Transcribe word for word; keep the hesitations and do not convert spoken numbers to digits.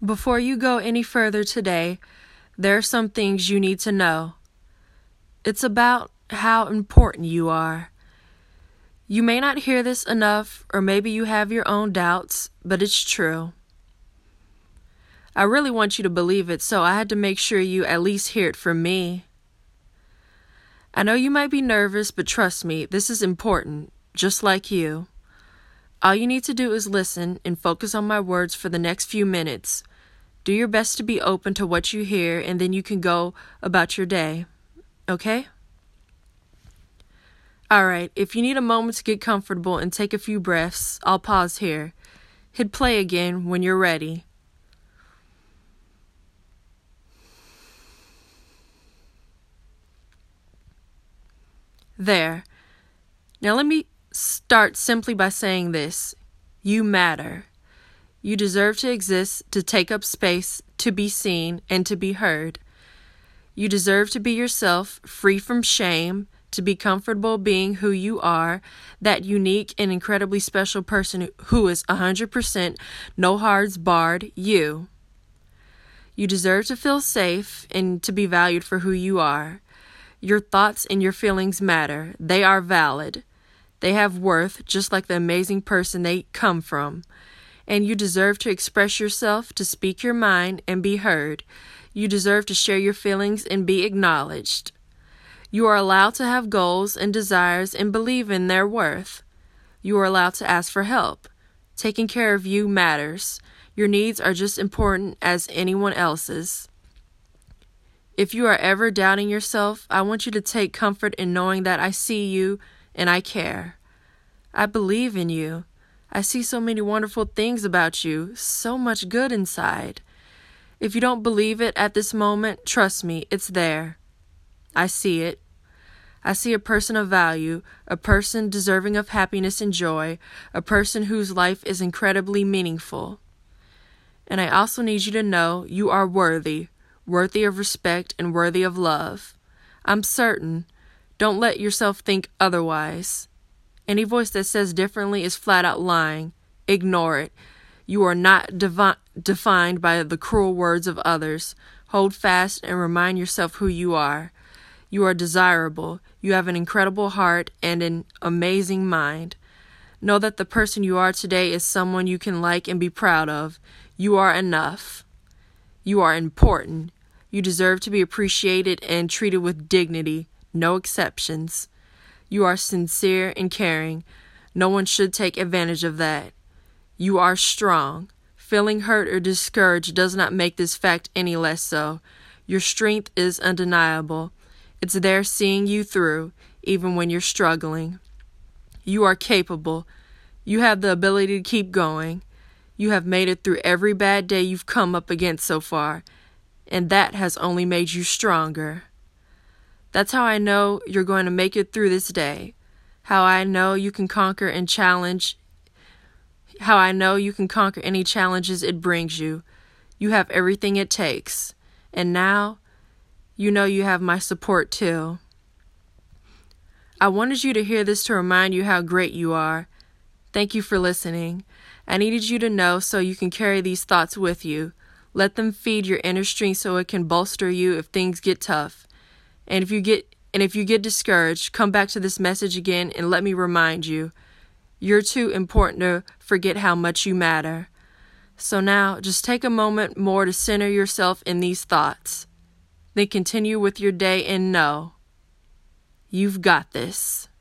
Before you go any further today, there are some things you need to know. It's about how important you are. You may not hear this enough, or maybe you have your own doubts, but it's true. I really want you to believe it, so I had to make sure you at least hear it from me. I know you might be nervous, but trust me, this is important, just like you. All you need to do is listen and focus on my words for the next few minutes. Do your best to be open to what you hear, and then you can go about your day. Okay? Alright, if you need a moment to get comfortable and take a few breaths, I'll pause here. Hit play again when you're ready. There. Now let me start simply by saying this. You matter. You deserve to exist, to take up space, to be seen, and to be heard. You deserve to be yourself, free from shame, to be comfortable being who you are, that unique and incredibly special person who is one hundred percent no hards barred, you. You deserve to feel safe and to be valued for who you are. Your thoughts and your feelings matter. They are valid. They have worth, just like the amazing person they come from. And you deserve to express yourself, to speak your mind, and be heard. You deserve to share your feelings and be acknowledged. You are allowed to have goals and desires and believe in their worth. You are allowed to ask for help. Taking care of you matters. Your needs are just important as anyone else's. If you are ever doubting yourself, I want you to take comfort in knowing that I see you and I care. I believe in you. I see so many wonderful things about you, so much good inside. If you don't believe it at this moment, trust me, it's there. I see it. I see a person of value, a person deserving of happiness and joy, a person whose life is incredibly meaningful. And I also need you to know you are worthy. Worthy of respect and worthy of love. I'm certain. Don't let yourself think otherwise. Any voice that says differently is flat out lying. Ignore it. You are not devi- defined by the cruel words of others. Hold fast and remind yourself who you are. You are desirable. You have an incredible heart and an amazing mind. Know that the person you are today is someone you can like and be proud of. You are enough. You are important. You deserve to be appreciated and treated with dignity, no exceptions. You are sincere and caring. No one should take advantage of that. You are strong. Feeling hurt or discouraged does not make this fact any less so. Your strength is undeniable. It's there seeing you through, even when you're struggling. You are capable. You have the ability to keep going. You have made it through every bad day you've come up against so far, and that has only made you stronger. That's how I know you're going to make it through this day. How I know you can conquer and challenge. How I know you can conquer any challenges it brings you. You have everything it takes. And now, you know you have my support too. I wanted you to hear this to remind you how great you are. Thank you for listening. I needed you to know so you can carry these thoughts with you. Let them feed your inner strength so it can bolster you if things get tough. And if you get and if you get discouraged, come back to this message again and let me remind you. You're too important to forget how much you matter. So now, just take a moment more to center yourself in these thoughts. Then continue with your day and know you've got this.